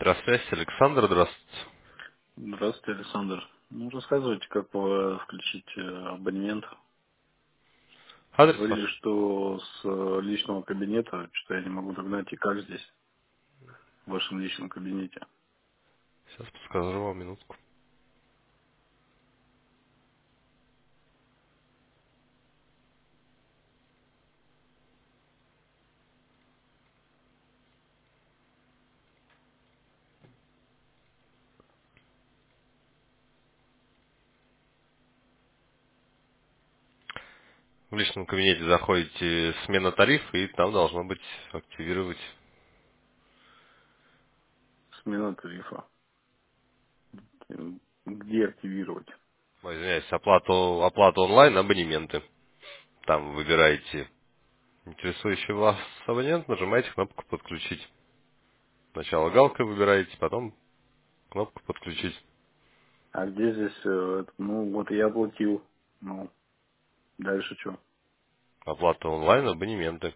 Связь, Александр, здравствуйте. Здравствуйте, Александр. Ну, рассказывайте, как включить абонемент. Адрес ваш? Говорили, что с личного кабинета, что я не могу догнать, и как здесь, в вашем личном кабинете. Сейчас подскажу вам минутку. В личном кабинете заходите смена тарифа, и там должно быть активировать, Смена тарифа. Где активировать? извиняюсь, оплату онлайн, абонементы. Там выбираете интересующий вас абонент, нажимаете кнопку «Подключить». Сначала галкой выбираете, потом кнопку «Подключить». А где здесь, ну, вот я оплатил. Ну, дальше что? Оплата онлайн, абонементы.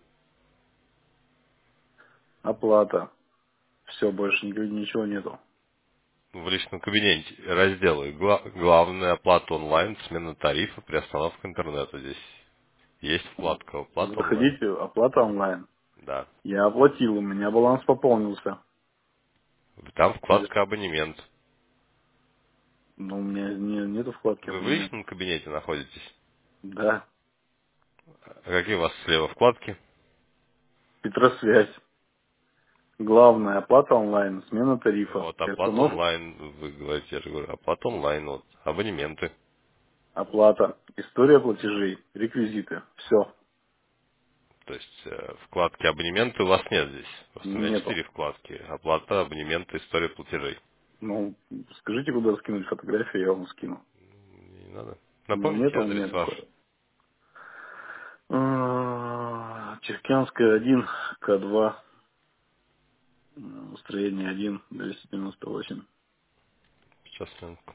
Оплата. Все, больше ничего нету. В личном кабинете разделы «Главная оплата онлайн», «Смена тарифа», «Приостановка интернета». Здесь есть вкладка «Оплата онлайн». Заходите, оплата онлайн. Да. Я оплатил, у меня баланс пополнился. Там Здесь, вкладка «Абонемент». ну, у меня нету вкладки Вы в абонемент. личном кабинете находитесь? Да. А какие у вас слева вкладки? Петросвязь. Главная оплата онлайн, смена тарифа, Вот, оплата приостановка, онлайн, вы говорите, я же говорю, оплата онлайн, вот, абонементы. оплата, история платежей, реквизиты. Все, То есть вкладки абонементы у вас нет здесь. Просто у меня нету. 4 вкладки. Оплата, абонементы, история платежей. Ну, скажите, куда скинуть фотографию, я вам скину. Не надо. Ну, Напомните нету у адрес меня ваш. такое. Чехкянская 1, К2, строение 1, 298. Сейчас минутку.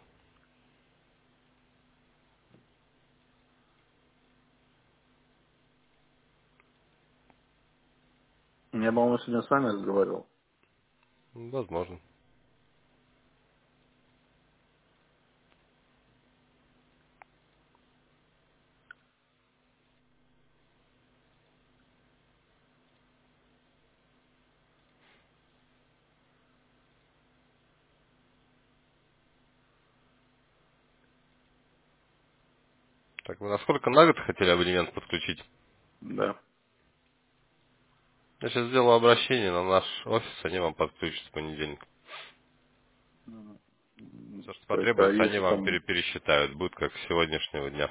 Я, по-моему, сегодня с вами разговаривал. Возможно. Так, вы насколько на год хотели абонемент подключить? Да. Я сейчас сделаю обращение на наш офис, они вам подключат в понедельник. Все, что То есть, а потребуется, они если вам там... пересчитают. Будет как с сегодняшнего дня.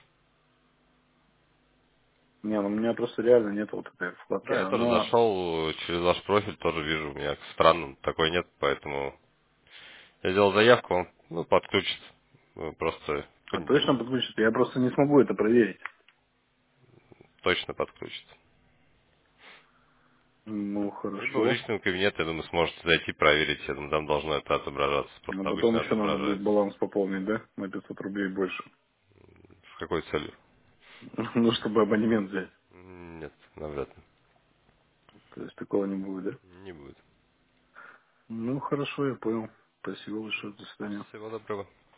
Не, ну у меня просто реально нет вот этой вкладки. Да, я тоже Она... зашел через ваш профиль, тоже вижу, у меня странно, такой нет, поэтому я сделал заявку, он подключит. Просто в А точно понедельник подключит? Я просто не смогу это проверить. точно подключит. Ну, Либо в хорошо. личном кабинете, я думаю, сможете зайти проверить, я думаю, там должно это отображаться, А просто потом обычно еще надо будет отображается. баланс пополнить, да? На 500 рублей больше. С какой целью? Ну, чтобы абонемент взять. Нет, навряд То есть такого не будет, да? ли. Не будет. Ну, хорошо, я понял. Спасибо большое. До свидания. Всего доброго.